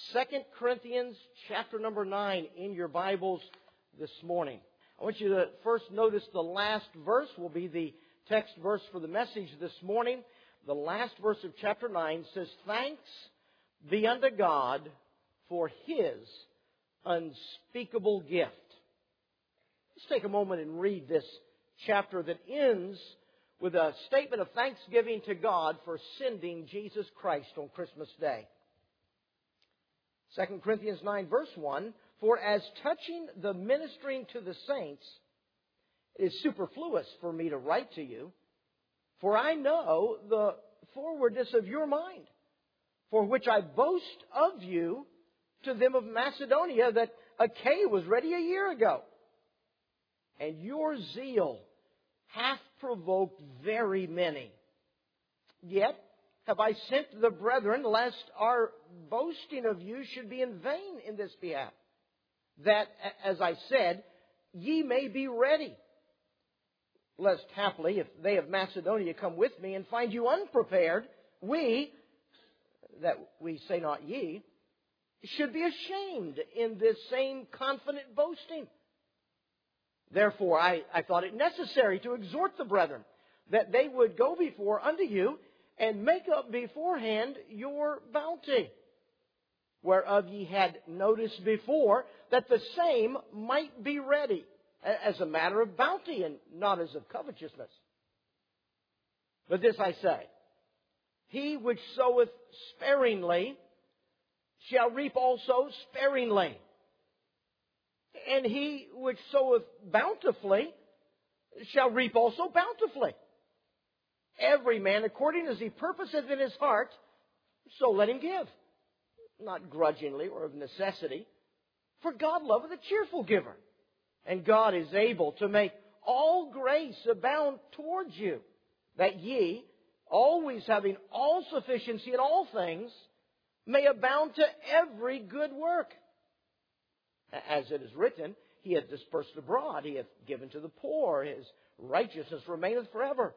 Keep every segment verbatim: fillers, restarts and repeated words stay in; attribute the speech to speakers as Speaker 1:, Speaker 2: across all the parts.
Speaker 1: Second Corinthians chapter number nine in your Bibles this morning. I want you to first notice the last verse will be the text verse for the message this morning. The last verse of chapter nine says, "Thanks be unto God for His unspeakable gift." Let's take a moment and read this chapter that ends with a statement of thanksgiving to God for sending Jesus Christ on Christmas Day. Second Corinthians nine verse one, "For as touching the ministering to the saints, it is superfluous for me to write to you, for I know the forwardness of your mind, for which I boast of you to them of Macedonia, that Achaia was ready a year ago. And your zeal hath provoked very many. Yet have I sent the brethren, lest our boasting of you should be in vain in this behalf, that, as I said, ye may be ready. Lest haply, if they of Macedonia come with me and find you unprepared, we, that we say not ye, should be ashamed in this same confident boasting. Therefore, I, I thought it necessary to exhort the brethren, that they would go before unto you and make up beforehand your bounty, whereof ye had noticed before, that the same might be ready, as a matter of bounty and not as of covetousness. But this I say, he which soweth sparingly shall reap also sparingly. And he which soweth bountifully shall reap also bountifully. Every man according as he purposeth in his heart, so let him give. Not grudgingly or of necessity, for God loveth a cheerful giver. And God is able to make all grace abound towards you, that ye, always having all sufficiency in all things, may abound to every good work. As it is written, He hath dispersed abroad, He hath given to the poor, His righteousness remaineth forever.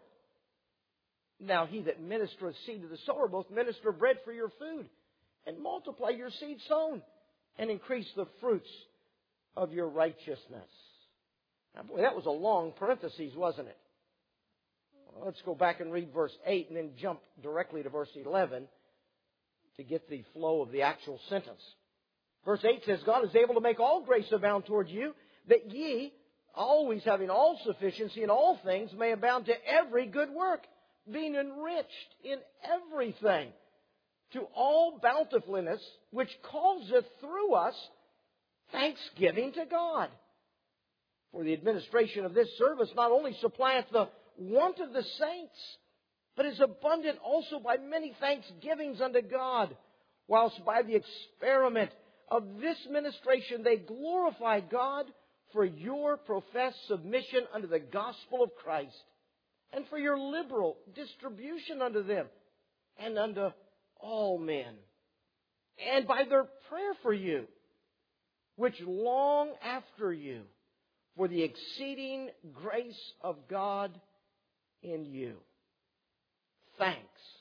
Speaker 1: Now he that ministereth seed to the sower, both minister bread for your food, and multiply your seed sown, and increase the fruits of your righteousness. Now, boy, that was a long parenthesis, wasn't it? Well, let's go back and read verse eight and then jump directly to verse eleven to get the flow of the actual sentence. Verse eight says, God is able to make all grace abound toward you, that ye, always having all sufficiency in all things, may abound to every good work, being enriched in everything, to all bountifulness, which causeth through us thanksgiving to God. For the administration of this service not only supplieth the want of the saints, but is abundant also by many thanksgivings unto God, whilst by the experiment of this ministration they glorify God for your professed submission unto the gospel of Christ, and for your liberal distribution unto them, and unto all men, and by their prayer for you, which long after you, for the exceeding grace of God in you. Thanks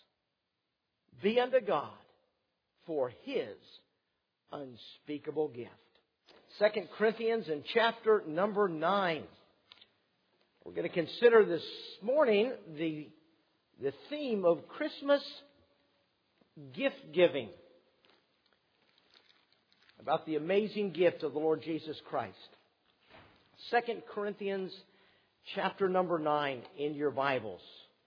Speaker 1: be unto God for His unspeakable gift. Second Corinthians in chapter number nine. We're going to consider this morning the, the theme of Christmas gift giving. About the amazing gift of the Lord Jesus Christ. Second Corinthians chapter number nine in your Bibles.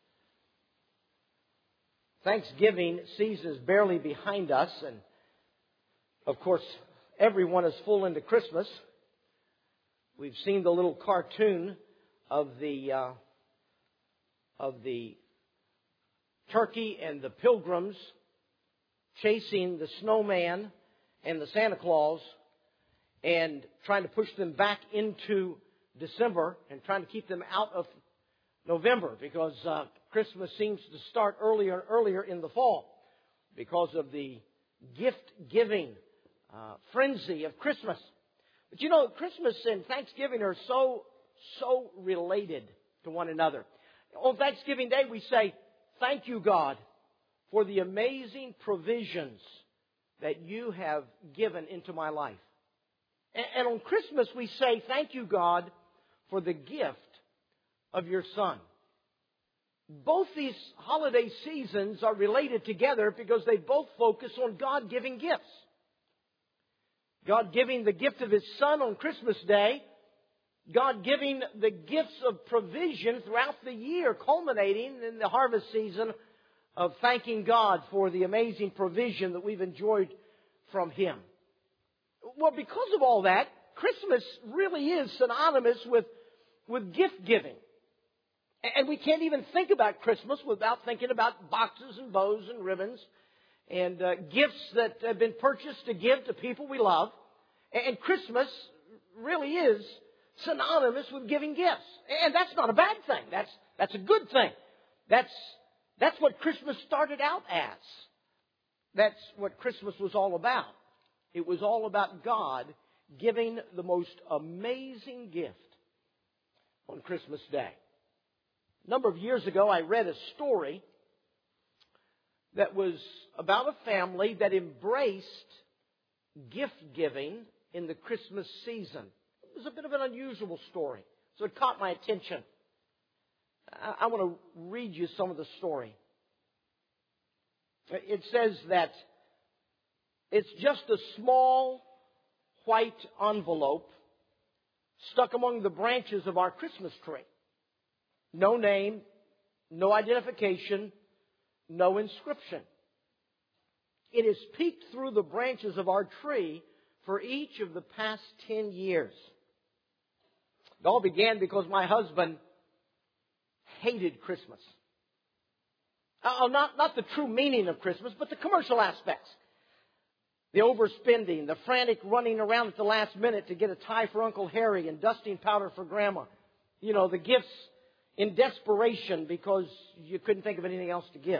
Speaker 1: Thanksgiving season's barely behind us, and of course everyone is full into Christmas. We've seen the little cartoon of the uh, of the turkey and the pilgrims chasing the snowman and the Santa Claus and trying to push them back into December and trying to keep them out of November, because uh, Christmas seems to start earlier and earlier in the fall because of the gift-giving uh, frenzy of Christmas. But you know, Christmas and Thanksgiving are so, so related to one another. On Thanksgiving Day, we say, thank you, God, for the amazing provisions that you have given into my life. And on Christmas we say, thank you, God, for the gift of your Son. Both these holiday seasons are related together because they both focus on God giving gifts. God giving the gift of His Son on Christmas Day. God giving the gifts of provision throughout the year, culminating in the harvest season of thanking God for the amazing provision that we've enjoyed from Him. Well, because of all that, Christmas really is synonymous with, with gift giving. And we can't even think about Christmas without thinking about boxes and bows and ribbons and uh, gifts that have been purchased to give to people we love. And Christmas really is synonymous with giving gifts. And that's not a bad thing. That's, that's a good thing. That's, that's what Christmas started out as. That's what Christmas was all about. It was all about God giving the most amazing gift on Christmas Day. A number of years ago, I read a story that was about a family that embraced gift giving in the Christmas season. It was a bit of an unusual story, so it caught my attention. I, I want to read you some of the story. It says that it's just a small white envelope stuck among the branches of our Christmas tree. No name, no identification, no inscription. It has peeked through the branches of our tree for each of the past ten years. It all began because my husband hated Christmas. Oh, not, not the true meaning of Christmas, but the commercial aspects. The overspending, the frantic running around at the last minute to get a tie for Uncle Harry and dusting powder for Grandma. You know, the gifts in desperation because you couldn't think of anything else to give.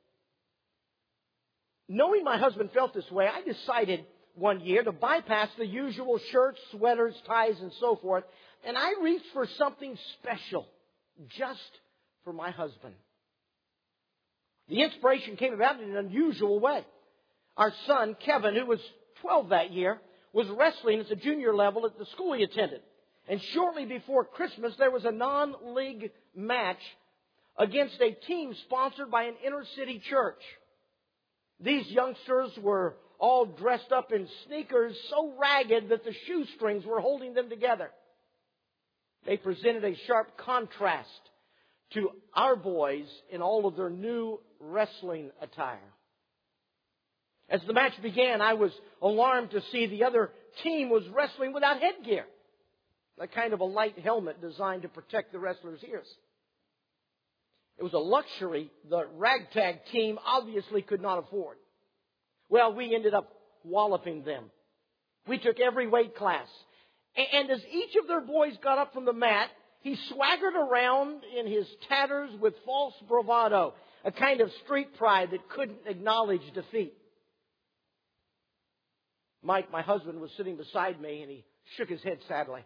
Speaker 1: Knowing my husband felt this way, I decided one year to bypass the usual shirts, sweaters, ties, and so forth, and I reached for something special just for my husband. The inspiration came about in an unusual way. Our son, Kevin, who was twelve that year, was wrestling at the junior level at the school he attended. And shortly before Christmas, there was a non-league match against a team sponsored by an inner-city church. These youngsters were all dressed up in sneakers so ragged that the shoestrings were holding them together. They presented a sharp contrast to our boys in all of their new wrestling attire. As the match began, I was alarmed to see the other team was wrestling without headgear. A kind of a light helmet designed to protect the wrestler's ears. It was a luxury the ragtag team obviously could not afford. Well, we ended up walloping them. We took every weight class. And as each of their boys got up from the mat, he swaggered around in his tatters with false bravado, a kind of street pride that couldn't acknowledge defeat. Mike, my husband, was sitting beside me, and he shook his head sadly.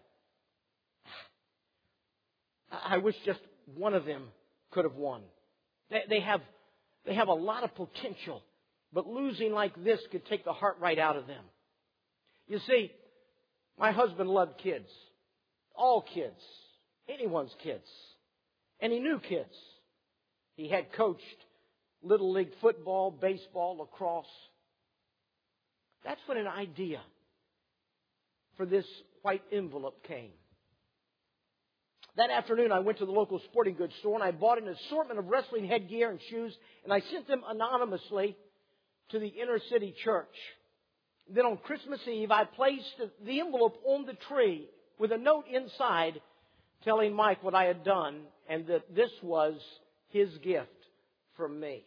Speaker 1: I wish just one of them could have won. They, they have, they have a lot of potential, but losing like this could take the heart right out of them. You see, my husband loved kids, all kids, anyone's kids, and he knew kids. He had coached little league football, baseball, lacrosse. That's when an idea for this white envelope came. That afternoon, I went to the local sporting goods store and I bought an assortment of wrestling headgear and shoes, and I sent them anonymously to the inner city church. Then on Christmas Eve, I placed the envelope on the tree with a note inside telling Mike what I had done and that this was his gift from me.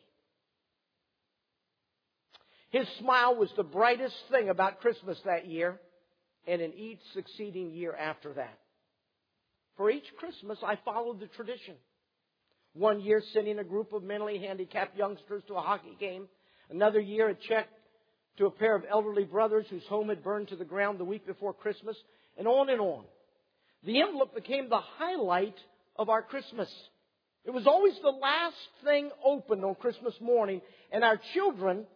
Speaker 1: His smile was the brightest thing about Christmas that year and in each succeeding year after that. For each Christmas, I followed the tradition. One year, sending a group of mentally handicapped youngsters to a hockey game. Another year, a check to a pair of elderly brothers whose home had burned to the ground the week before Christmas, and on and on. The envelope became the highlight of our Christmas. It was always the last thing opened on Christmas morning, and our children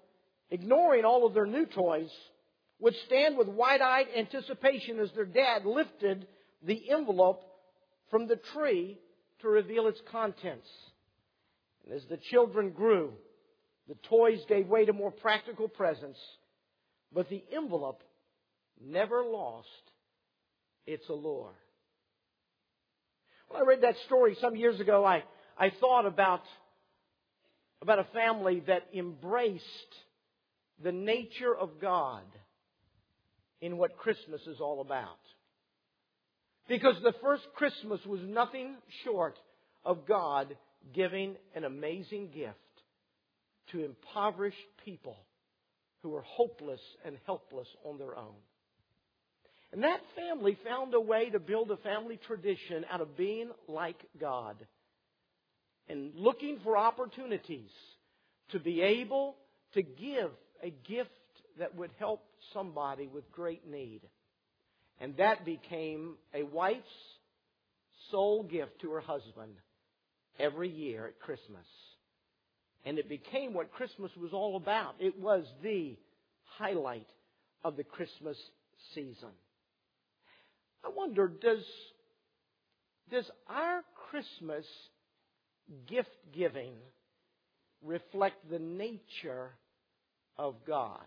Speaker 1: ignoring all of their new toys, would stand with wide-eyed anticipation as their dad lifted the envelope from the tree to reveal its contents. And as the children grew, the toys gave way to more practical presents, but the envelope never lost its allure. When I read that story some years ago, I, I thought about, about a family that embraced the nature of God in what Christmas is all about. Because the first Christmas was nothing short of God giving an amazing gift to impoverished people who were hopeless and helpless on their own. And that family found a way to build a family tradition out of being like God and looking for opportunities to be able to give a gift that would help somebody with great need. And that became a wife's sole gift to her husband every year at Christmas. And it became what Christmas was all about. It was the highlight of the Christmas season. I wonder, does, does our Christmas gift giving reflect the nature of God?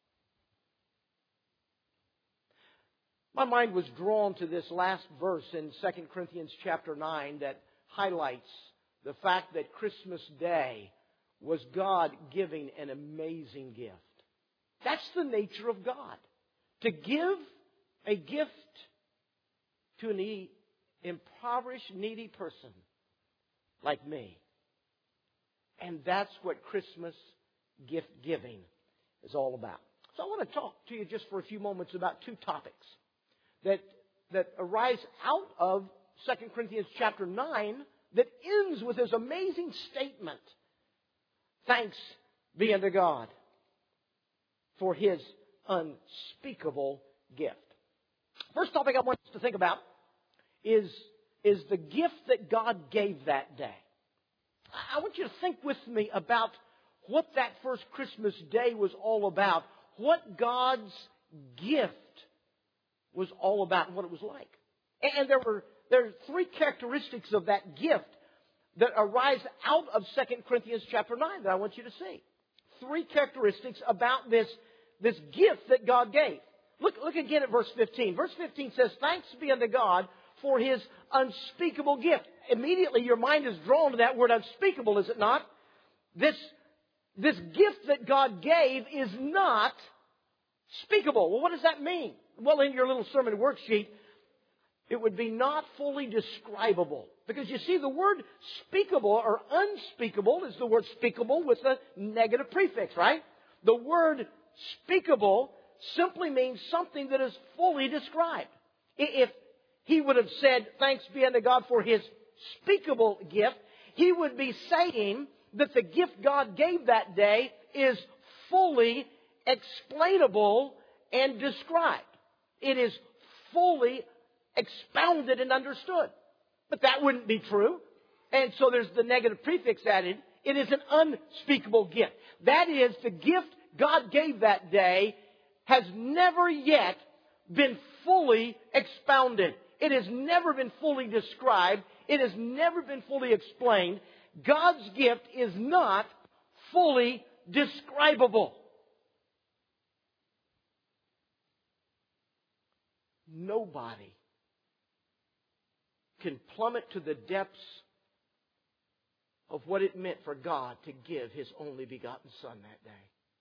Speaker 1: My mind was drawn to this last verse in Second Corinthians chapter nine that highlights the fact that Christmas Day was God giving an amazing gift. That's the nature of God. To give a gift to an impoverished, needy person like me. And that's what Christmas gift giving is all about. So I want to talk to you just for a few moments about two topics that, that arise out of Second Corinthians chapter nine that ends with this amazing statement. Thanks be unto God for His unspeakable gift. First topic I want us to think about is, is the gift that God gave that day. I want you to think with me about what that first Christmas day was all about. What God's gift was all about and what it was like. And there were there are three characteristics of that gift that arise out of Second Corinthians chapter nine that I want you to see. Three characteristics about this, this gift that God gave. Look, look again at verse fifteen. Verse fifteen says, thanks be unto God for His unspeakable gift. Immediately your mind is drawn to that word unspeakable, is it not? This, this gift that God gave is not speakable. Well, what does that mean? Well, in your little sermon worksheet, it would be not fully describable. Because you see, the word speakable or unspeakable is the word speakable with a negative prefix, right? The word speakable simply means something that is fully described. If he would have said, thanks be unto God for His speakable gift, he would be saying that the gift God gave that day is fully explainable and described. It is fully expounded and understood. But that wouldn't be true. And so there's the negative prefix added. It is an unspeakable gift. That is, the gift God gave that day has never yet been fully expounded. It has never been fully described. It has never been fully explained. God's gift is not fully describable. Nobody can plummet to the depths of what it meant for God to give His only begotten Son that day.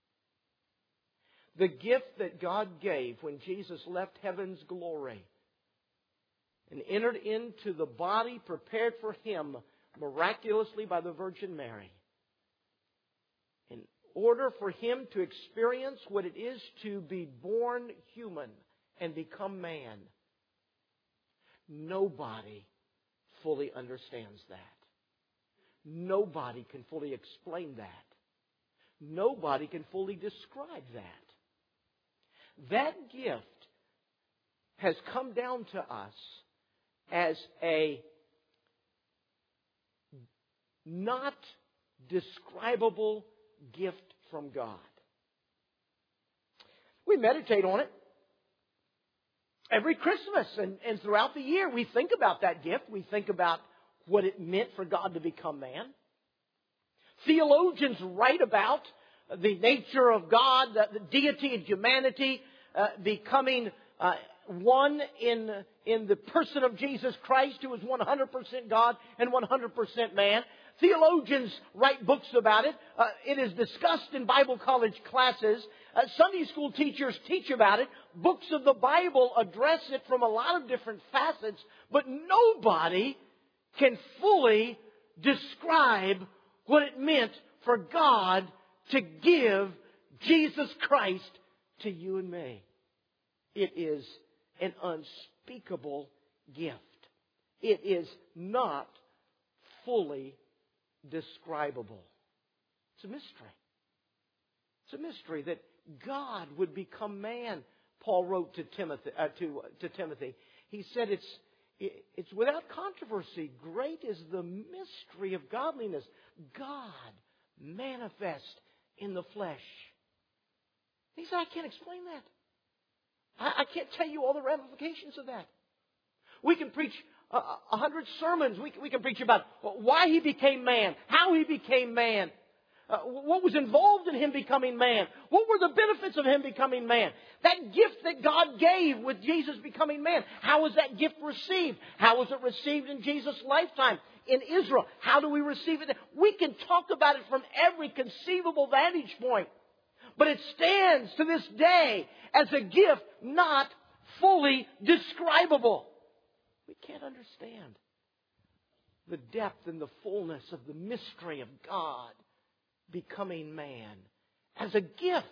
Speaker 1: The gift that God gave when Jesus left heaven's glory and entered into the body prepared for Him miraculously by the Virgin Mary. In order for Him to experience what it is to be born human and become man, nobody fully understands that. Nobody can fully explain that. Nobody can fully describe that. That gift has come down to us as a not describable gift from God. we meditate on it. Every Christmas and, and throughout the year, we think about that gift. We think about what it meant for God to become man. Theologians write about the nature of God, the, the deity and humanity uh, becoming uh, one in, in the person of Jesus Christ, who is one hundred percent God and one hundred percent man. Theologians write books about it. Uh, it is discussed in Bible college classes. Uh, Sunday school teachers teach about it. Books of the Bible address it from a lot of different facets. But nobody can fully describe what it meant for God to give Jesus Christ to you and me. It is an unspeakable gift. It is not fully describable. It's a mystery. It's a mystery that God would become man. Paul wrote to Timothy. Uh, to, to Timothy. He said it's it's without controversy. Great is the mystery of godliness. God manifest in the flesh. He said, I can't explain that. I, I can't tell you all the ramifications of that. We can preach a, a hundred sermons. We, we can preach about why He became man, how He became man, uh, what was involved in Him becoming man, what were the benefits of Him becoming man. That gift that God gave with Jesus becoming man, how was that gift received? How was it received in Jesus' lifetime in Israel? How do we receive it? We can talk about it from every conceivable vantage point. But it stands to this day as a gift not fully describable. We can't understand the depth and the fullness of the mystery of God becoming man as a gift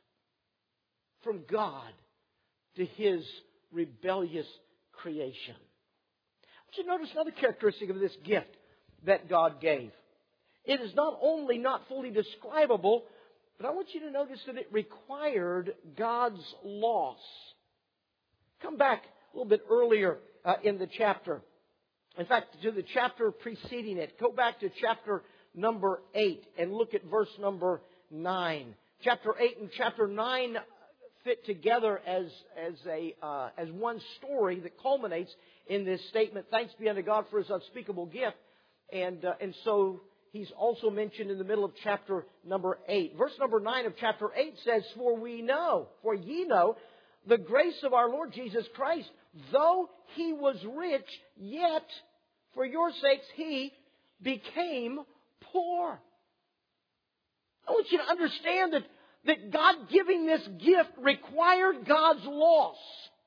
Speaker 1: from God to His rebellious creation. I want you to notice another characteristic of this gift that God gave. It is not only not fully describable, but I want you to notice that it required God's loss. Come back a little bit earlier uh, in the chapter. In fact, to the chapter preceding it. Go back to chapter number eight and look at verse number nine. Chapter eight and chapter nine fit together as as a uh, as one story that culminates in this statement. Thanks be unto God for His unspeakable gift, and uh, and so He's also mentioned in the middle of chapter number eight. Verse number nine of chapter eight says, "For we know, for ye know, the grace of our Lord Jesus Christ, though He was rich, yet for your sakes He became poor." I want you to understand that, that God giving this gift required God's loss.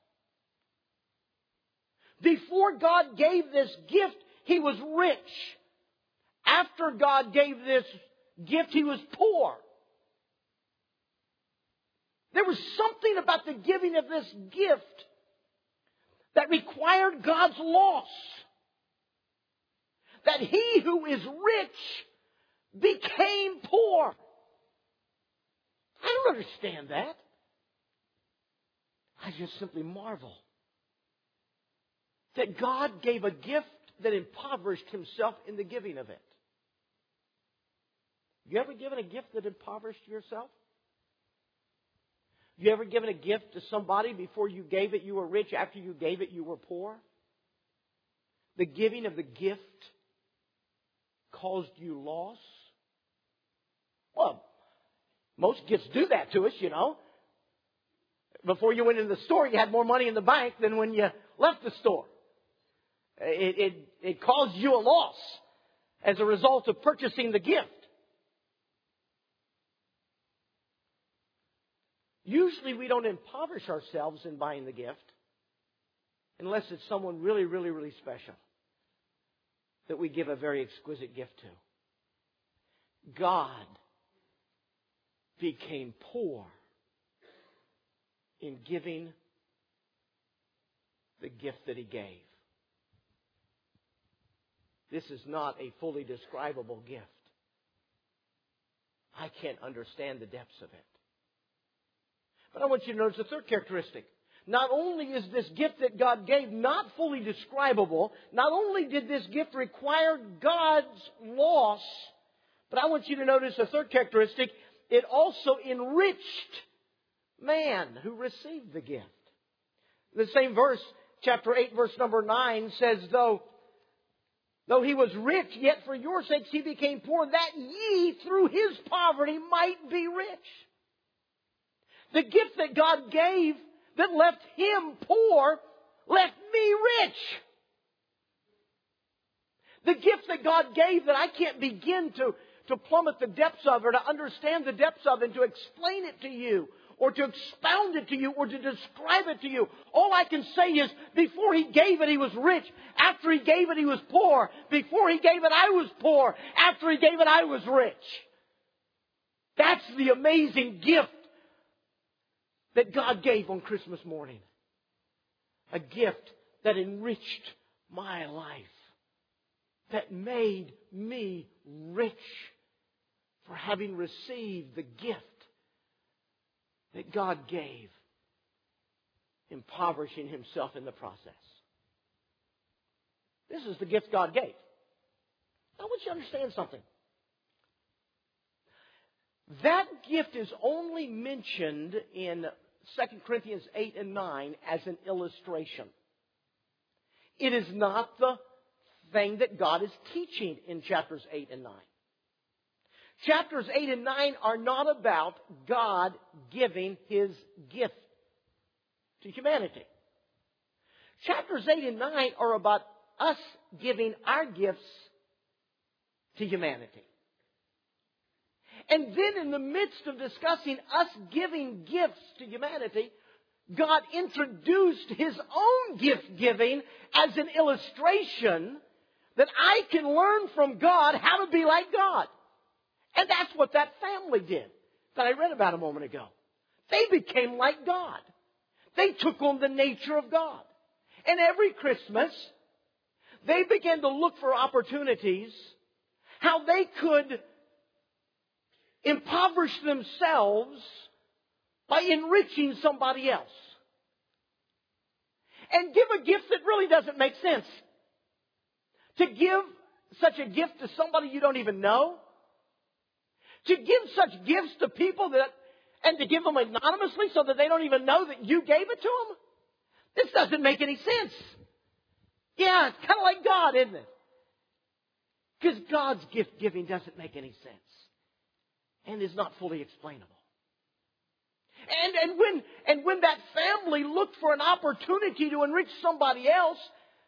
Speaker 1: Before God gave this gift, He was rich. After God gave this gift, He was poor. There was something about the giving of this gift that required God's loss. That He who is rich became poor. I don't understand that. I just simply marvel that God gave a gift that impoverished Himself in the giving of it. You ever given a gift that impoverished yourself? You ever given a gift to somebody before you gave it you were rich, after you gave it you were poor? The giving of the gift caused you loss? Well, most gifts do that to us, you know. Before you went into the store, you had more money in the bank than when you left the store. It, it, it caused you a loss as a result of purchasing the gift. Usually we don't impoverish ourselves in buying the gift unless it's someone really, really, really special that we give a very exquisite gift to. God became poor in giving the gift that He gave. This is not a fully describable gift. I can't understand the depths of it. But I want you to notice the third characteristic. Not only is this gift that God gave not fully describable, not only did this gift require God's loss, but I want you to notice the third characteristic. It also enriched man who received the gift. The same verse, chapter eight, verse number nine, says, Though, though he was rich, yet for your sakes he became poor, that ye through his poverty might be rich. The gift that God gave that left him poor left me rich. The gift that God gave that I can't begin to, to plummet the depths of, or to understand the depths of, and to explain it to you, or to expound it to you, or to describe it to you. All I can say is, before he gave it, he was rich. After he gave it, he was poor. Before he gave it, I was poor. After he gave it, I was rich. That's the amazing gift that God gave on Christmas morning. A gift that enriched my life. That made me rich for having received the gift that God gave, impoverishing himself in the process. This is the gift God gave. I want you to understand something. That gift is only mentioned in Second Corinthians eight and nine as an illustration. It is not the thing that God is teaching in chapters eight and nine. Chapters eight and nine are not about God giving His gift to humanity. Chapters eight and nine are about us giving our gifts to humanity. And then in the midst of discussing us giving gifts to humanity, God introduced His own gift giving as an illustration that I can learn from God how to be like God. And that's what that family did that I read about a moment ago. They became like God. They took on the nature of God. And every Christmas, they began to look for opportunities how they could impoverish themselves by enriching somebody else. And give a gift that really doesn't make sense. To give such a gift to somebody you don't even know. To give such gifts to people that, and to give them anonymously so that they don't even know that you gave it to them. This doesn't make any sense. Yeah, it's kind of like God, isn't it? Because God's gift giving doesn't make any sense. And is not fully explainable. And, and, when, and when that family looked for an opportunity to enrich somebody else,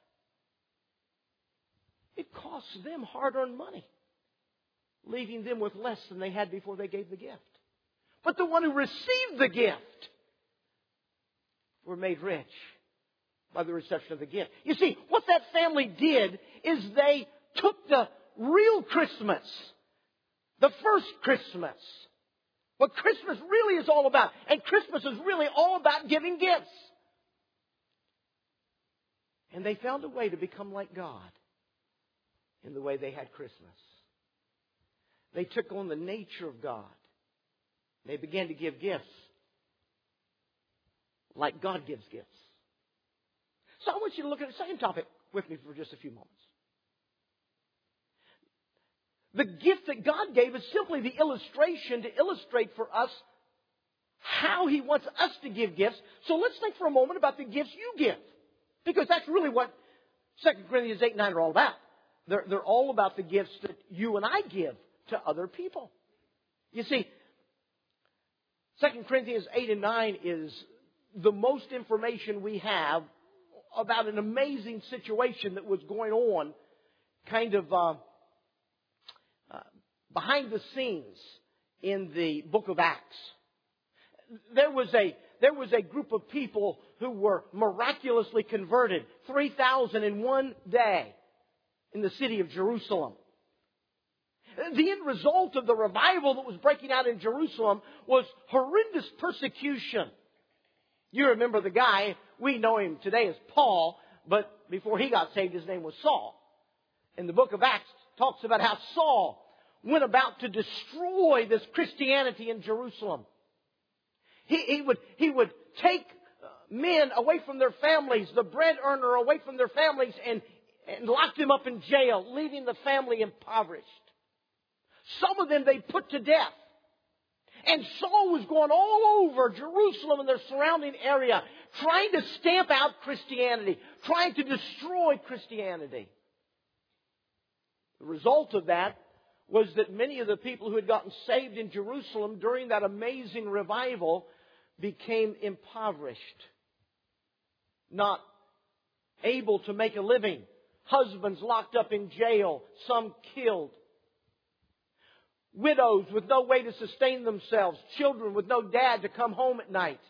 Speaker 1: it cost them hard-earned money, leaving them with less than they had before they gave the gift. But the one who received the gift were made rich by the reception of the gift. You see, what that family did is they took the real Christmas, the first Christmas, what Christmas really is all about. And Christmas is really all about giving gifts. And they found a way to become like God in the way they had Christmas. They took on the nature of God. They began to give gifts like God gives gifts. So I want you to look at the same topic with me for just a few moments. The gift that God gave is simply the illustration to illustrate for us how He wants us to give gifts. So let's think for a moment about the gifts you give. Because that's really what Second Corinthians eight and nine are all about. They're, they're all about the gifts that you and I give to other people. You see, Second Corinthians eight and nine is the most information we have about an amazing situation that was going on kind of uh, uh, behind the scenes in the book of Acts. There was a there was a group of people who were miraculously converted, three thousand in one day in the city of Jerusalem. The end result of the revival that was breaking out in Jerusalem was horrendous persecution. You remember the guy, we know him today as Paul, but before he got saved, his name was Saul. And the book of Acts talks about how Saul went about to destroy this Christianity in Jerusalem. He, he would, he would take men away from their families, the bread earner away from their families, and, and lock them up in jail, leaving the family impoverished. Some of them they put to death. And Saul was going all over Jerusalem and their surrounding area, trying to stamp out Christianity, trying to destroy Christianity. The result of that was that many of the people who had gotten saved in Jerusalem during that amazing revival became impoverished, not able to make a living. Husbands locked up in jail, some killed. Widows with no way to sustain themselves, children with no dad to come home at night.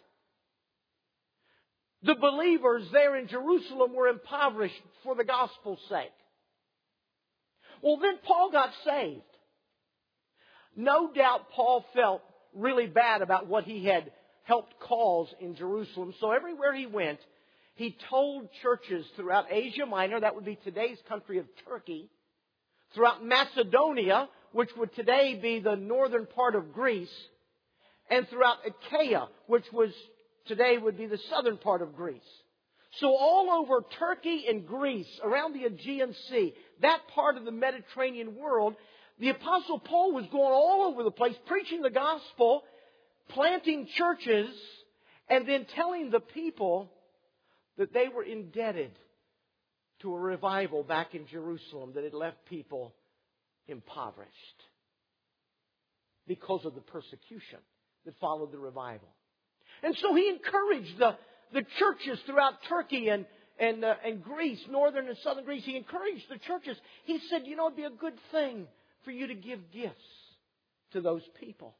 Speaker 1: The believers there in Jerusalem were impoverished for the gospel's sake. Well, then Paul got saved. No doubt Paul felt really bad about what he had helped cause in Jerusalem. So everywhere he went, he told churches throughout Asia Minor, that would be today's country of Turkey, throughout Macedonia, which would today be the northern part of Greece, and throughout Achaia, which was today would be the southern part of Greece. So all over Turkey and Greece, around the Aegean Sea, that part of the Mediterranean world, the Apostle Paul was going all over the place, preaching the gospel, planting churches, and then telling the people that they were indebted to a revival back in Jerusalem that had left people impoverished because of the persecution that followed the revival. And so he encouraged the, the churches throughout Turkey and, and, uh, and Greece, northern and southern Greece. He encouraged the churches. He said, you know, it'd be a good thing for you to give gifts to those people.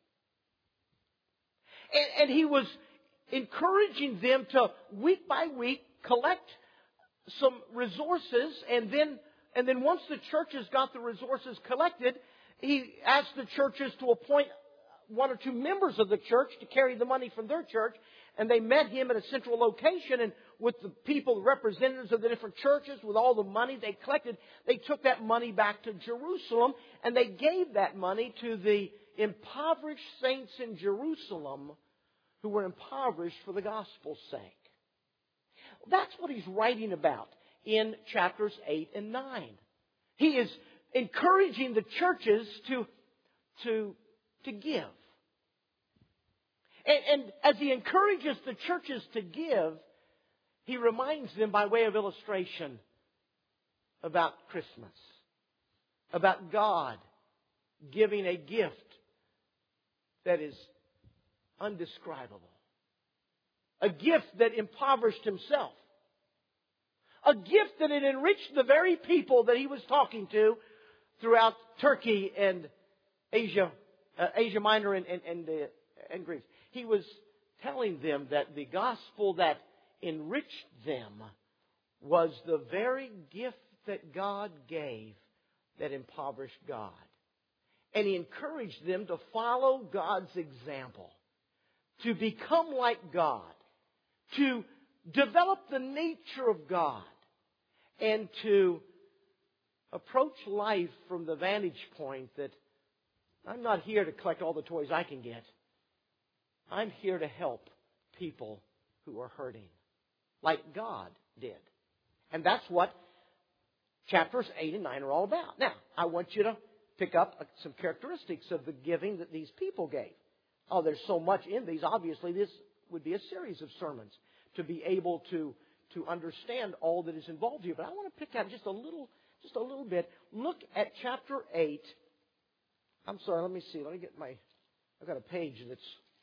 Speaker 1: And, and he was encouraging them to, week by week, collect some resources, and then and then once the churches got the resources collected, he asked the churches to appoint one or two members of the church to carry the money from their church, and they met him at a central location, and with the people, the representatives of the different churches, with all the money they collected, they took that money back to Jerusalem, and they gave that money to the impoverished saints in Jerusalem who were impoverished for the gospel's sake. That's what he's writing about in chapters eight and nine. He is encouraging the churches to, to, to give. And, and as he encourages the churches to give, he reminds them by way of illustration about Christmas, about God giving a gift that is undescribable. A gift that impoverished himself. A gift that had enriched the very people that he was talking to throughout Turkey and Asia, uh, Asia Minor and, and, and, uh, and Greece. He was telling them that the gospel that enriched them was the very gift that God gave that impoverished God. And he encouraged them to follow God's example, to become like God, to develop the nature of God, and to approach life from the vantage point that I'm not here to collect all the toys I can get. I'm here to help people who are hurting, like God did. And that's what chapters eight and nine are all about. Now, I want you to pick up some characteristics of the giving that these people gave. Oh, there's so much in these. Obviously, this would be a series of sermons to be able to, to understand all that is involved here. But I want to pick out just a little, just a little bit. Look at chapter eight. I'm sorry, let me see. Let me get my, I've got a page that's,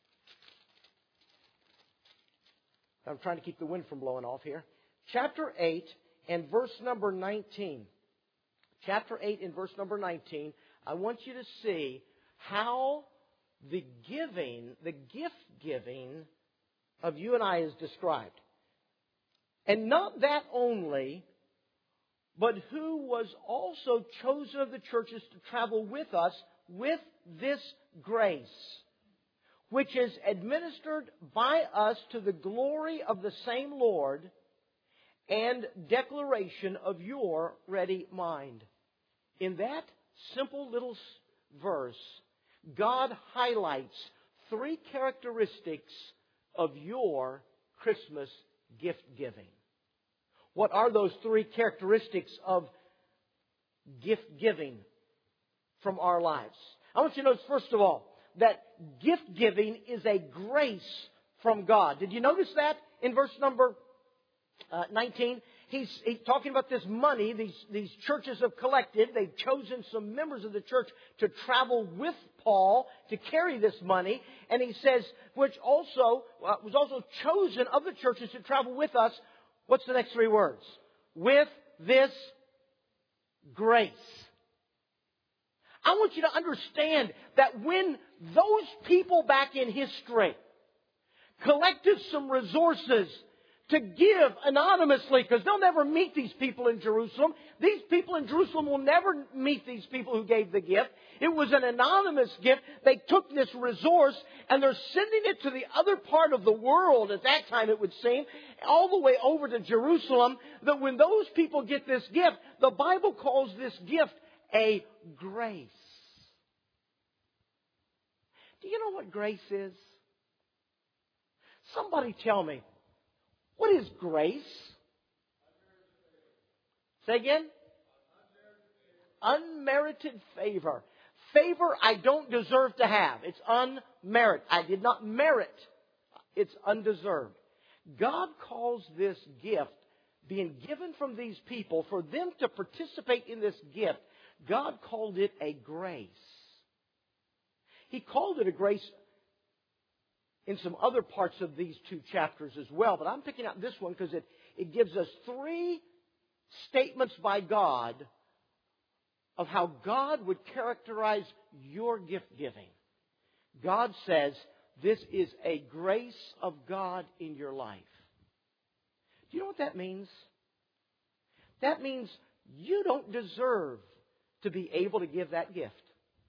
Speaker 1: I'm trying to keep the wind from blowing off here. Chapter eight and verse number nineteen. Chapter eight and verse number nineteen. I want you to see how the giving, the gift giving of you and I is described. And not that only, but who was also chosen of the churches to travel with us with this grace, which is administered by us to the glory of the same Lord and declaration of your ready mind. In that simple little verse, God highlights three characteristics of your Christmas gift giving. What are those three characteristics of gift giving from our lives? I want you to notice, first of all, that gift giving is a grace from God. Did you notice that in verse number uh, nineteen? He's, he's talking about this money these, these churches have collected. They've chosen some members of the church to travel with Paul to carry this money. And he says, which also uh, was also chosen of the churches to travel with us. What's the next three words? With this grace. I want you to understand that when those people back in history collected some resources to give anonymously, because they'll never meet these people in Jerusalem. These people in Jerusalem will never meet these people who gave the gift. It was an anonymous gift. They took this resource and they're sending it to the other part of the world, at that time it would seem, all the way over to Jerusalem, that when those people get this gift, the Bible calls this gift a grace. Do you know what grace is? Somebody tell me. What is grace? Say again? Unmerited favor. Favor I don't deserve to have. It's unmerited. I did not merit. It's undeserved. God calls this gift, being given from these people, for them to participate in this gift, God called it a grace. He called it a grace in some other parts of these two chapters as well. But I'm picking out this one because it, it gives us three statements by God of how God would characterize your gift giving. God says, this is a grace of God in your life. Do you know what that means? That means you don't deserve to be able to give that gift.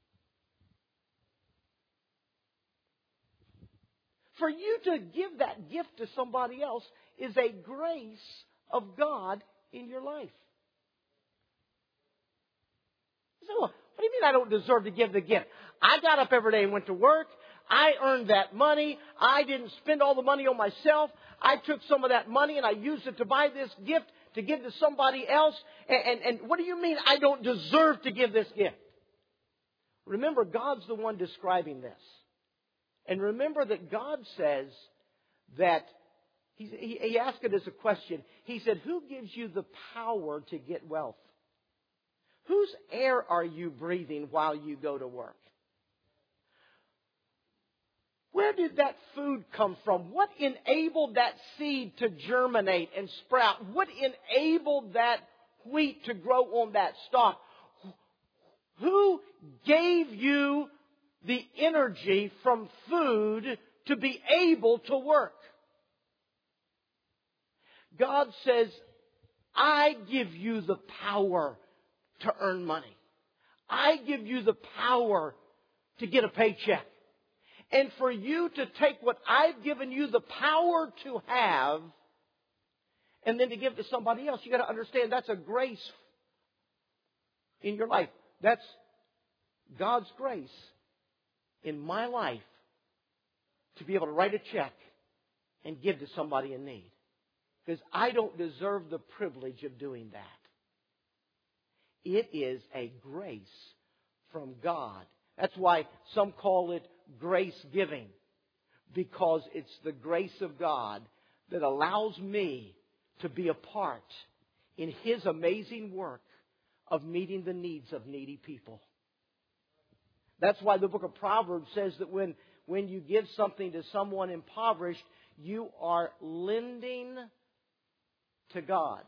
Speaker 1: For you to give that gift to somebody else is a grace of God in your life. So, what do you mean I don't deserve to give the gift? I got up every day and went to work. I earned that money. I didn't spend all the money on myself. I took some of that money and I used it to buy this gift to give to somebody else. And, and, and what do you mean I don't deserve to give this gift? Remember, God's the one describing this. And remember that God says that, he, he, he asked it as a question. He said, who gives you the power to get wealth? Whose air are you breathing while you go to work? Where did that food come from? What enabled that seed to germinate and sprout? What enabled that wheat to grow on that stalk? Who gave you the energy from food to be able to work? God says, I give you the power to earn money. I give you the power to get a paycheck. And for you to take what I've given you the power to have and then to give to somebody else, you got to understand that's a grace in your life. That's God's grace in my life to be able to write a check and give to somebody in need. Because I don't deserve the privilege of doing that. It is a grace from God. That's why some call it grace giving. Because it's the grace of God that allows me to be a part in His amazing work of meeting the needs of needy people. That's why the book of Proverbs says that when, when you give something to someone impoverished, you are lending to God.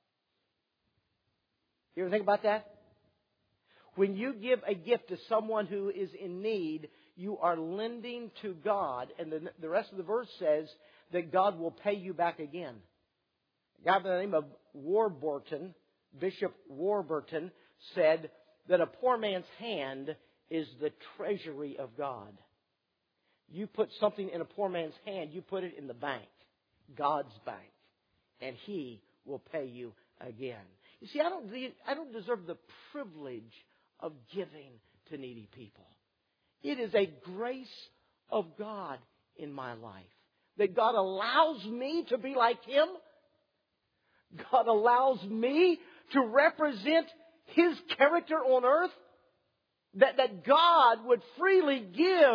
Speaker 1: You ever think about that? When you give a gift to someone who is in need, you are lending to God. And the, the rest of the verse says that God will pay you back again. A guy by the name of Warburton, Bishop Warburton, said that a poor man's hand is the treasury of God. You put something in a poor man's hand, you put it in the bank, God's bank, and He will pay you again. You see, I don't, I don't deserve the privilege of giving to needy people. It is a grace of God in my life that God allows me to be like Him. God allows me to represent His character on earth. That, that God would freely give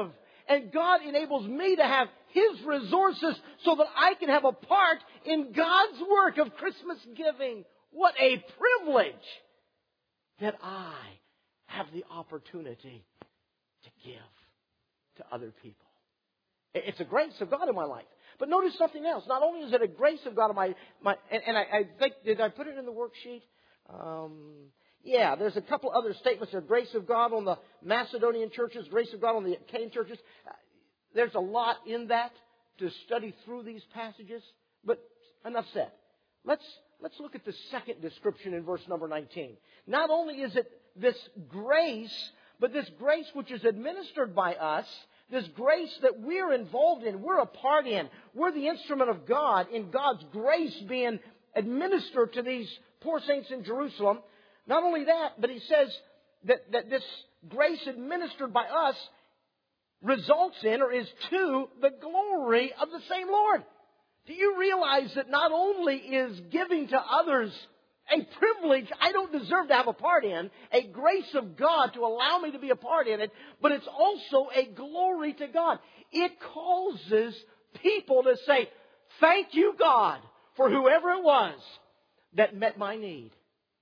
Speaker 1: And God enables me to have His resources so that I can have a part in God's work of Christmas giving. What a privilege that I have the opportunity to give to other people. It's a grace of God in my life. But notice something else. Not only is it a grace of God in my... my and, and I, I think, did I put it in the worksheet? Um, yeah, there's a couple other statements of grace of God on the Macedonian churches, grace of God on the Achaean churches. There's a lot in that to study through these passages. But enough said. Let's, let's look at the second description in verse number nineteen. Not only is it this grace, but this grace which is administered by us, this grace that we're involved in, we're a part in. We're the instrument of God in God's grace being administered to these poor saints in Jerusalem. Not only that, but he says that, that this grace administered by us results in or is to the glory of the same Lord. Do you realize that not only is giving to others a privilege I don't deserve to have a part in, a grace of God to allow me to be a part in it, but it's also a glory to God. It causes people to say, thank you, God, for whoever it was that met my need.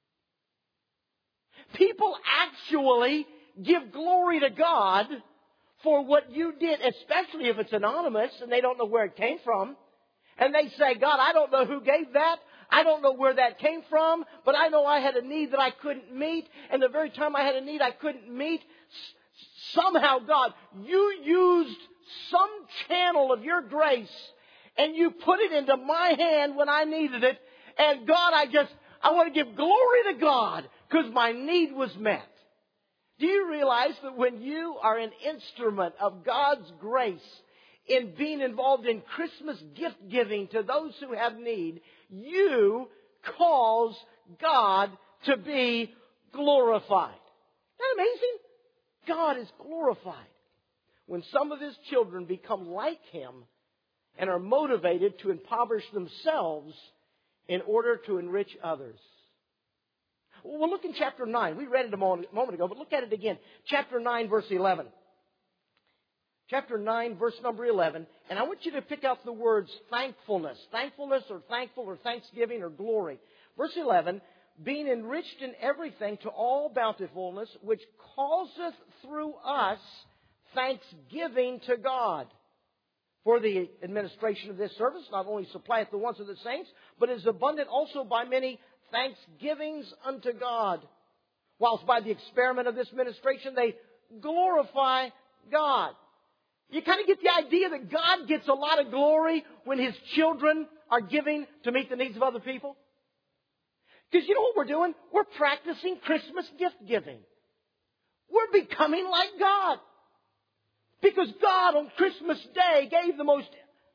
Speaker 1: People actually give glory to God for what you did, especially if it's anonymous and they don't know where it came from. And they say, God, I don't know who gave that. I don't know where that came from, but I know I had a need that I couldn't meet. And the very time I had a need I couldn't meet, somehow, God, you used some channel of your grace and you put it into my hand when I needed it. And God, I just, I want to give glory to God because my need was met. Do you realize that when you are an instrument of God's grace in being involved in Christmas gift giving to those who have need, you cause God to be glorified. Isn't that amazing? God is glorified when some of His children become like Him and are motivated to impoverish themselves in order to enrich others. Well, look in chapter nine. We read it a moment ago, but look at it again. Chapter nine, verse eleven. Chapter nine, verse number eleven. And I want you to pick out the words thankfulness. Thankfulness or thankful or thanksgiving or glory. Verse eleven. Being enriched in everything to all bountifulness, which causeth through us thanksgiving to God. For the administration of this service not only supplieth the wants of the saints, but is abundant also by many thanksgivings unto God. Whilst by the experiment of this ministration they glorify God. You kind of get the idea that God gets a lot of glory when His children are giving to meet the needs of other people? Because you know what we're doing? We're practicing Christmas gift giving. We're becoming like God. Because God on Christmas Day gave the most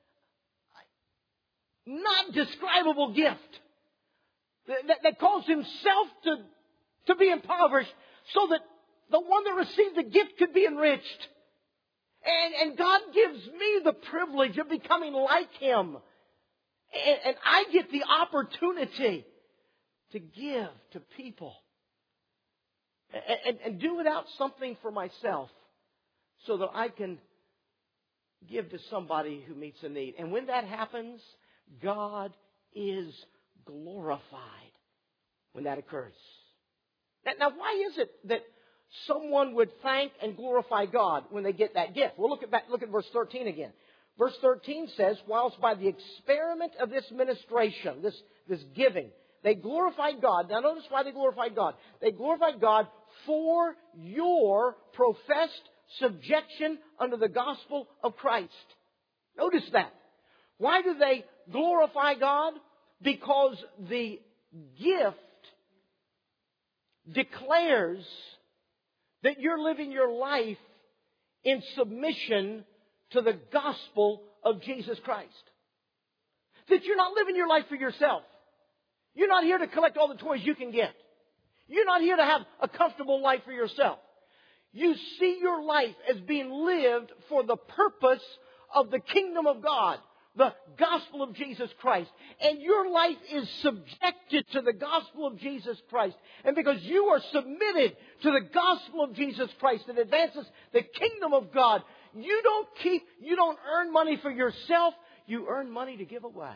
Speaker 1: not describable gift that, that caused Himself to, to be impoverished so that the one that received the gift could be enriched. And, and God gives me the privilege of becoming like Him. And, and I get the opportunity to give to people. And, and, and do without something for myself so that I can give to somebody who meets a need. And when that happens, God is glorified when that occurs. Now, now why is it that someone would thank and glorify God when they get that gift? Well, look at back, look at verse thirteen again. Verse thirteen says, whilst by the experiment of this ministration, this, this giving, they glorified God. Now notice why they glorified God. They glorified God for your professed subjection under the gospel of Christ. Notice that. Why do they glorify God? Because the gift declares that you're living your life in submission to the gospel of Jesus Christ. That you're not living your life for yourself. You're not here to collect all the toys you can get. You're not here to have a comfortable life for yourself. You see your life as being lived for the purpose of the kingdom of God, the gospel of Jesus Christ. And your life is subjected to the gospel of Jesus Christ. And because you are submitted to the gospel of Jesus Christ that advances the kingdom of God, You don't keep, you don't earn money for yourself. You earn money to give away.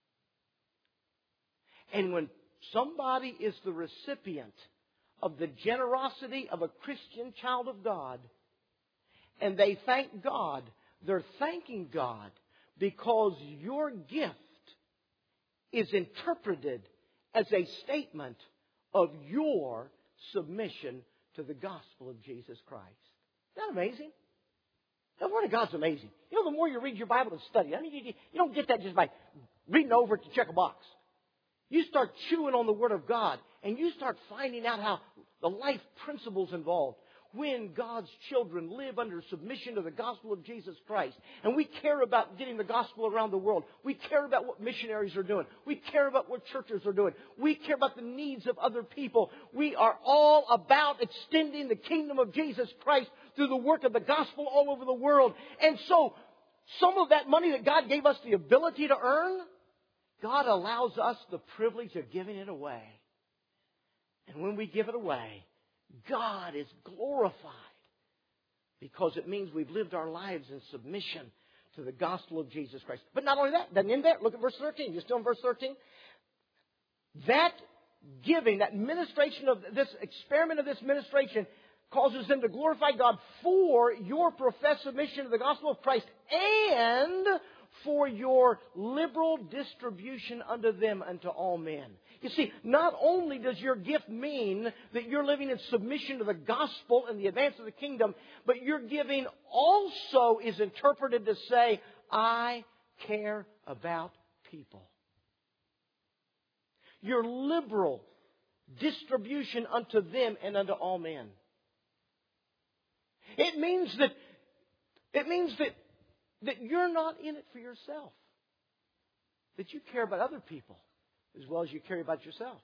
Speaker 1: And when somebody is the recipient of the generosity of a Christian child of God, and they thank God, they're thanking God because your gift is interpreted as a statement of your submission to the gospel of Jesus Christ. Isn't that amazing? The Word of God's amazing. You know, the more you read your Bible and study, I mean, you, you don't get that just by reading over it to check a box. You start chewing on the Word of God, and you start finding out how the life principles involved. When God's children live under submission to the gospel of Jesus Christ, and we care about getting the gospel around the world, we care about what missionaries are doing, we care about what churches are doing, we care about the needs of other people. We are all about extending the kingdom of Jesus Christ through the work of the gospel all over the world. And so, some of that money that God gave us the ability to earn, God allows us the privilege of giving it away. And when we give it away, God is glorified because it means we've lived our lives in submission to the gospel of Jesus Christ. But not only that, then in there, look at verse thirteen. You're still in verse thirteen? That giving, that ministration of this experiment of this ministration causes them to glorify God for your professed submission to the gospel of Christ and for your liberal distribution unto them and to all men. You see, not only does your gift mean that you're living in submission to the gospel and the advance of the kingdom, but your giving also is interpreted to say, I care about people. Your liberal distribution unto them and unto all men. It means that it means that, that you're not in it for yourself. That you care about other people as well as you care about yourself.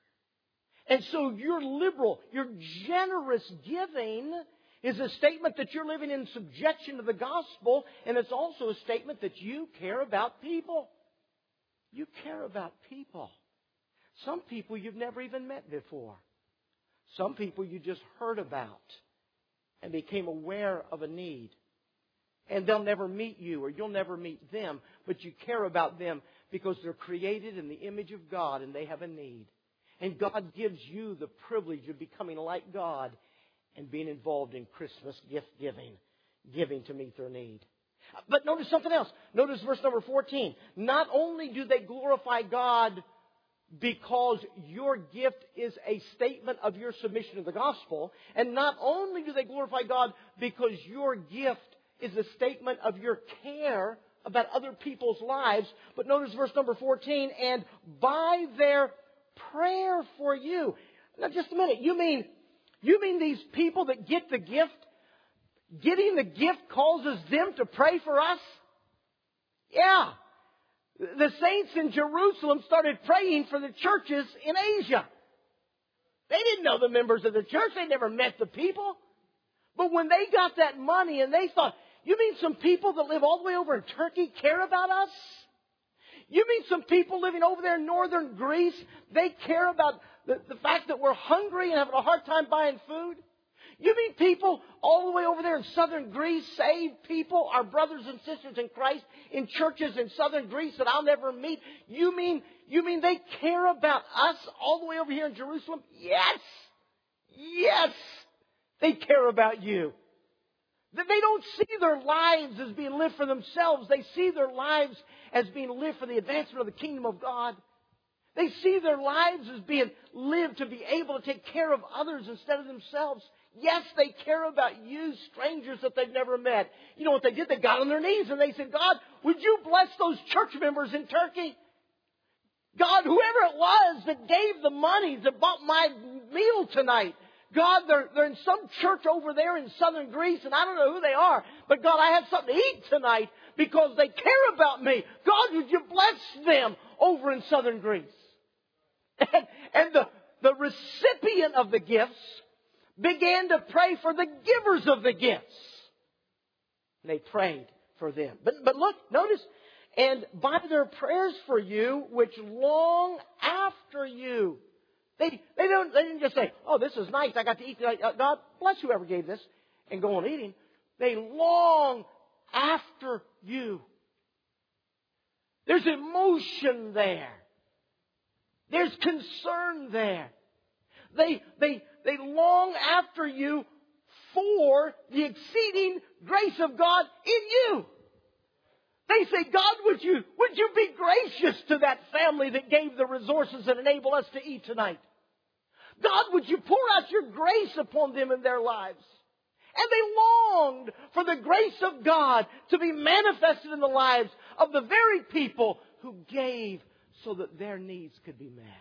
Speaker 1: And so your liberal, your generous giving is a statement that you're living in subjection to the gospel, and it's also a statement that you care about people. You care about people. Some people you've never even met before. Some people you just heard about and became aware of a need. And they'll never meet you or you'll never meet them, but you care about them because they're created in the image of God and they have a need. And God gives you the privilege of becoming like God and being involved in Christmas gift giving, giving to meet their need. But notice something else. Notice verse number fourteen. Not only do they glorify God because your gift is a statement of your submission to the gospel, and not only do they glorify God because your gift is a statement of your care about other people's lives, but notice verse number fourteen, and by their prayer for you. Now just a minute, you mean, you mean these people that get the gift, getting the gift causes them to pray for us? Yeah. The saints in Jerusalem started praying for the churches in Asia. They didn't know the members of the church. They never met the people. But when they got that money and they thought, you mean some people that live all the way over in Turkey care about us? You mean some people living over there in northern Greece, they care about the, the fact that we're hungry and having a hard time buying food? You mean people all the way over there in southern Greece, saved people, our brothers and sisters in Christ, in churches in southern Greece that I'll never meet? You mean, you mean they care about us all the way over here in Jerusalem? Yes! Yes! They care about you. They don't see their lives as being lived for themselves. They see their lives as being lived for the advancement of the kingdom of God. They see their lives as being lived to be able to take care of others instead of themselves. Yes, they care about you, strangers that they've never met. You know what they did? They got on their knees and they said, God, would you bless those church members in Turkey? God, whoever it was that gave the money that bought my meal tonight, God, they're, they're in some church over there in southern Greece, and I don't know who they are, but God, I have something to eat tonight because they care about me. God, would you bless them over in southern Greece? And, and the, the recipient of the gifts began to pray for the givers of the gifts. And they prayed for them. But, but look, notice, and by their prayers for you, which long after you. They, they, don't, they didn't just say, oh, this is nice, I got to eat tonight. God bless whoever gave this, and go on eating. They long after you. There's emotion there. There's concern there. They, they, they long after you for the exceeding grace of God in you. They say, God, would you, would you be gracious to that family that gave the resources that enable us to eat tonight? God, would you pour out your grace upon them in their lives? And they longed for the grace of God to be manifested in the lives of the very people who gave so that their needs could be met.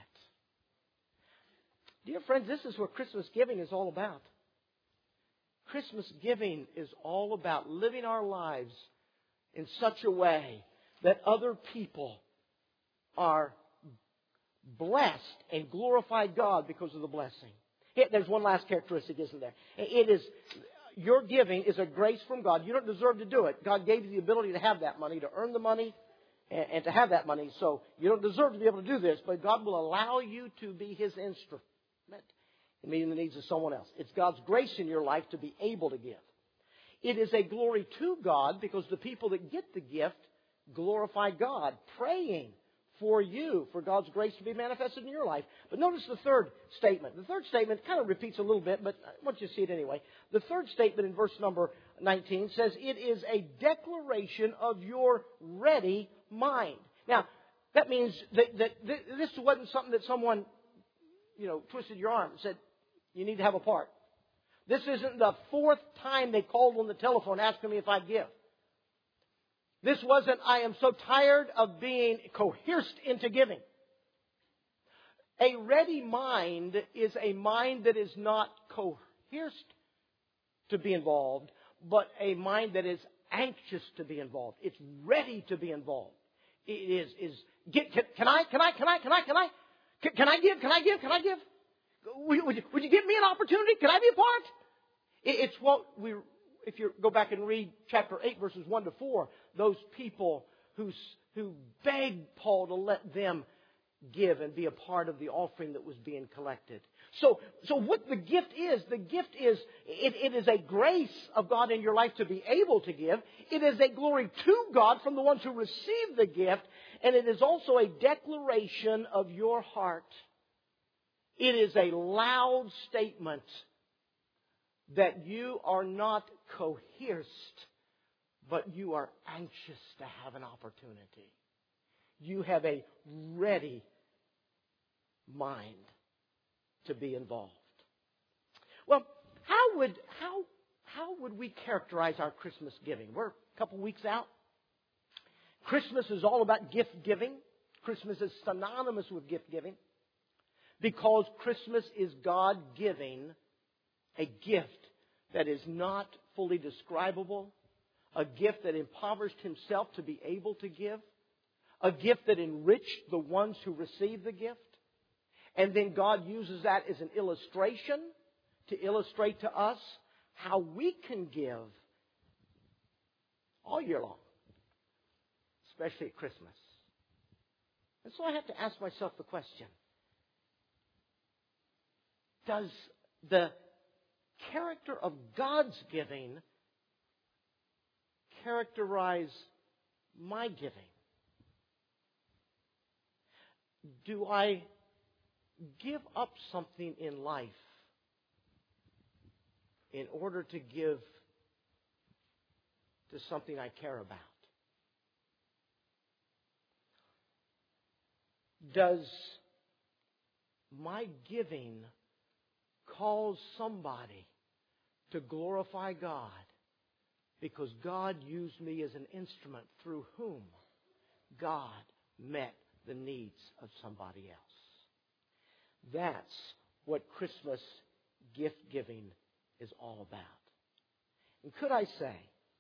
Speaker 1: Dear friends, this is what Christmas giving is all about. Christmas giving is all about living our lives in such a way that other people are blessed and glorify God because of the blessing. There's one last characteristic, isn't there? It is, your giving is a grace from God. You don't deserve to do it. God gave you the ability to have that money, to earn the money, and, and to have that money. So you don't deserve to be able to do this, but God will allow you to be His instrument in meeting the needs of someone else. It's God's grace in your life to be able to give. It is a glory to God because the people that get the gift glorify God, praying for you, for God's grace to be manifested in your life. But notice the third statement. The third statement kind of repeats a little bit, but I want you to see it anyway. The third statement in verse number nineteen says, it is a declaration of your ready mind. Now, that means that, that this wasn't something that someone, you know, twisted your arm and said, you need to have a part. This isn't the fourth time they called on the telephone asking me if I'd give. This wasn't, I am so tired of being coerced into giving. A ready mind is a mind that is not coerced to be involved, but a mind that is anxious to be involved. It's ready to be involved. It is, is get, can, can I, can I, can I, can I, can I, can, can I give, can I give, can I give? Would, would, you, would you give me an opportunity? Can I be a part? It, it's what we, if you go back and read chapter eight, verses one to four, those people who, who begged Paul to let them give and be a part of the offering that was being collected. So, so what the gift is, the gift is, it, it is a grace of God in your life to be able to give. It is a glory to God from the ones who receive the gift. And it is also a declaration of your heart. It is a loud statement that you are not coerced, but you are anxious to have an opportunity. You have a ready mind to be involved. Well, how would how how would we characterize our Christmas giving? We're a couple weeks out. Christmas is all about gift giving. Christmas is synonymous with gift giving because Christmas is God giving a gift that is not fully describable, a gift that impoverished Himself to be able to give, a gift that enriched the ones who received the gift. And then God uses that as an illustration to illustrate to us how we can give all year long, especially at Christmas. And so I have to ask myself the question, does the character of God's giving characterize my giving? Do I give up something in life in order to give to something I care about? Does my giving cause somebody to glorify God because God used me as an instrument through whom God met the needs of somebody else? That's what Christmas gift giving is all about. And could I say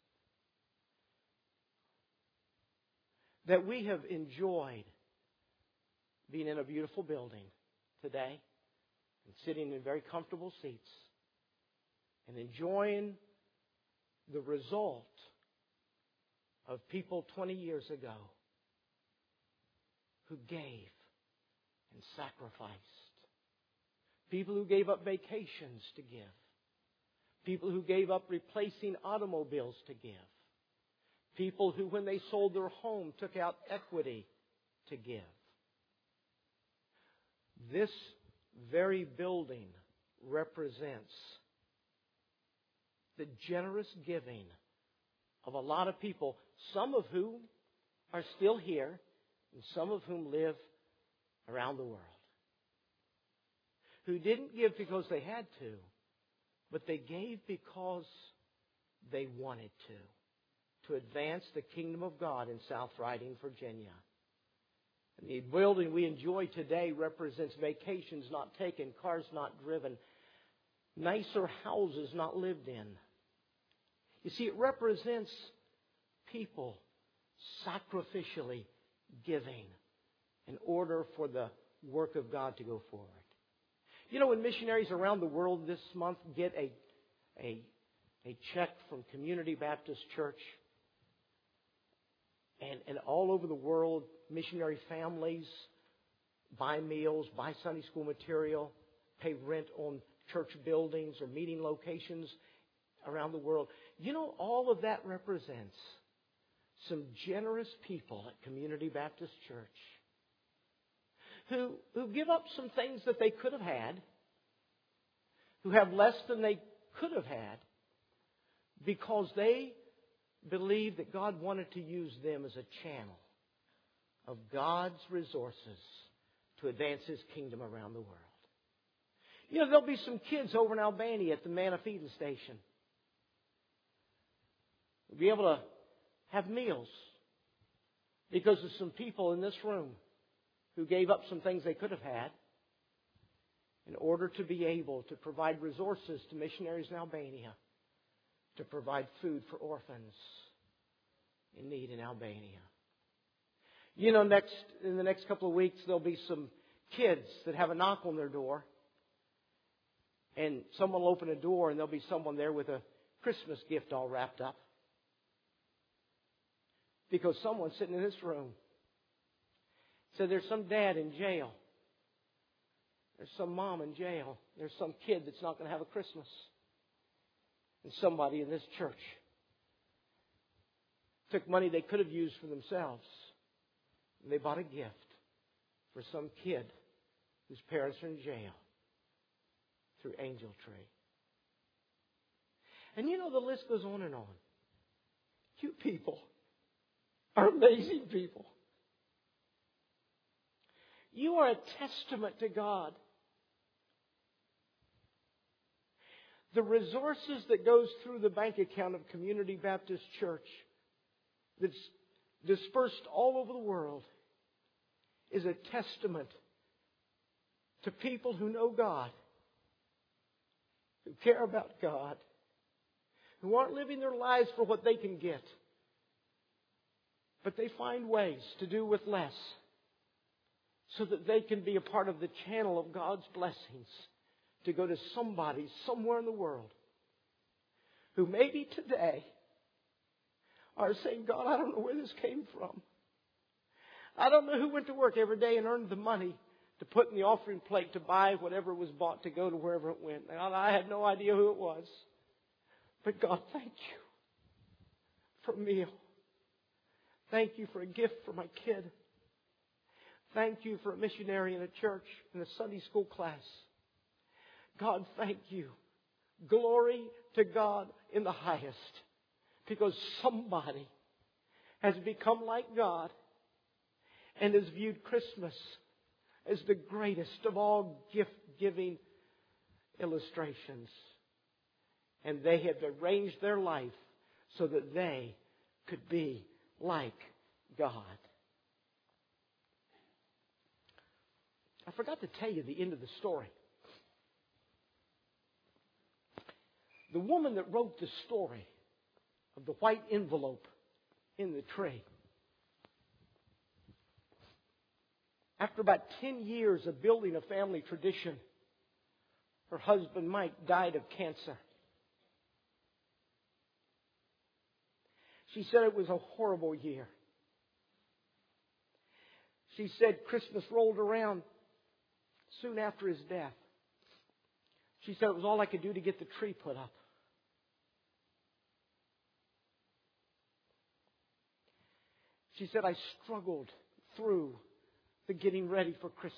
Speaker 1: that we have enjoyed being in a beautiful building today and sitting in very comfortable seats and enjoying the result of people twenty years ago who gave and sacrificed. People who gave up vacations to give. People who gave up replacing automobiles to give. People who, when they sold their home, took out equity to give. This very building represents the generous giving of a lot of people, some of whom are still here, and some of whom live around the world, who didn't give because they had to, but they gave because they wanted to, to advance the kingdom of God in South Riding, Virginia. And the building we enjoy today represents vacations not taken, cars not driven, nicer houses not lived in. You see, it represents people sacrificially giving in order for the work of God to go forward. You know, when missionaries around the world this month get a, a, a check from Community Baptist Church, and, and all over the world, missionary families buy meals, buy Sunday school material, pay rent on church buildings or meeting locations around the world. You know, all of that represents some generous people at Community Baptist Church who, who give up some things that they could have had, who have less than they could have had, because they believe that God wanted to use them as a channel of God's resources to advance His kingdom around the world. You know, there'll be some kids over in Albania at the Manna Feeding Station. We'll be able to have meals because of some people in this room who gave up some things they could have had in order to be able to provide resources to missionaries in Albania, to provide food for orphans in need in Albania. You know, next in the next couple of weeks, there'll be some kids that have a knock on their door. And someone will open a door and there'll be someone there with a Christmas gift all wrapped up. Because someone's sitting in this room said there's some dad in jail. There's some mom in jail. There's some kid that's not going to have a Christmas. And somebody in this church took money they could have used for themselves, and they bought a gift for some kid whose parents are in jail through Angel Tree. And you know, the list goes on and on. You people are amazing people. You are a testament to God. The resources that goes through the bank account of Community Baptist Church that's dispersed all over the world is a testament to people who know God, who care about God, who aren't living their lives for what they can get, but they find ways to do with less so that they can be a part of the channel of God's blessings to go to somebody somewhere in the world who maybe today are saying, God, I don't know where this came from. I don't know who went to work every day and earned the money to put in the offering plate to buy whatever was bought to go to wherever it went. And I had no idea who it was. But God, thank you for a meal. Thank you for a gift for my kid. Thank you for a missionary in a church, in a Sunday school class. God, thank you. Glory to God in the highest. Because somebody has become like God and has viewed Christmas as the greatest of all gift-giving illustrations. And they have arranged their life so that they could be like God. I forgot to tell you the end of the story. The woman that wrote the story of the white envelope in the tree, after about ten years of building a family tradition, her husband Mike died of cancer. She said it was a horrible year. She said Christmas rolled around soon after his death. She said it was all I could do to get the tree put up. She said, I struggled through the getting ready for Christmas.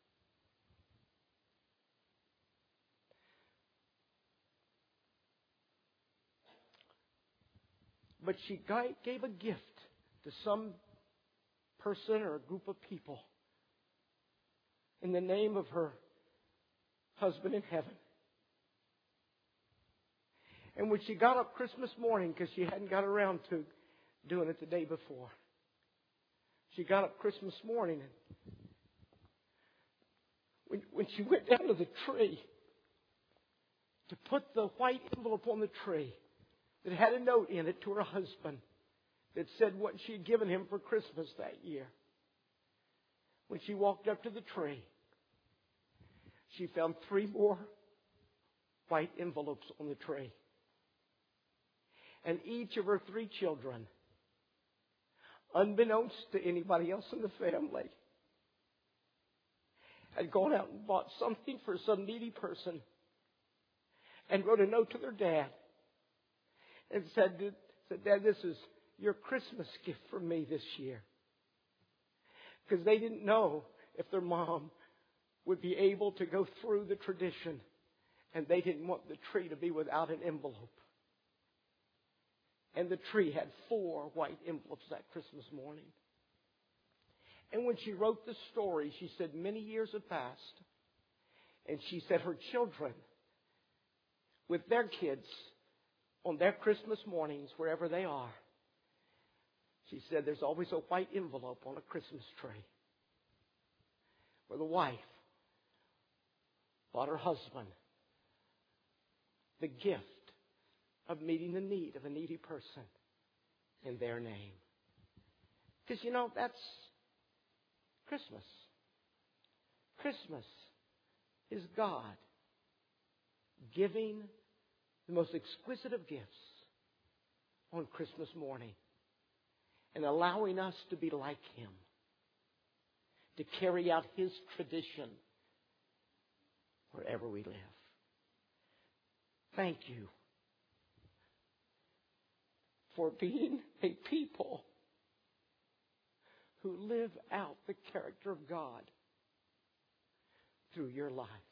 Speaker 1: But she gave a gift to some person or a group of people in the name of her husband in heaven. And when she got up Christmas morning, because she hadn't got around to doing it the day before, she got up Christmas morning, and when, when she went down to the tree to put the white envelope on the tree that had a note in it to her husband that said what she had given him for Christmas that year, when she walked up to the tree, she found three more white envelopes on the tree. And each of her three children, unbeknownst to anybody else in the family, had gone out and bought something for some needy person and wrote a note to their dad and said, said, Dad, this is your Christmas gift for me this year. Because they didn't know if their mom would be able to go through the tradition, and they didn't want the tree to be without an envelope. And the tree had four white envelopes that Christmas morning. And when she wrote the story, she said many years have passed. And she said her children, with their kids, on their Christmas mornings, wherever they are, she said there's always a white envelope on a Christmas tree where the wife bought her husband the gift of meeting the need of a needy person in their name. Because, you know, that's Christmas. Christmas is God giving the most exquisite of gifts on Christmas morning and allowing us to be like Him, to carry out His tradition wherever we live. Thank you for being a people who live out the character of God through your life.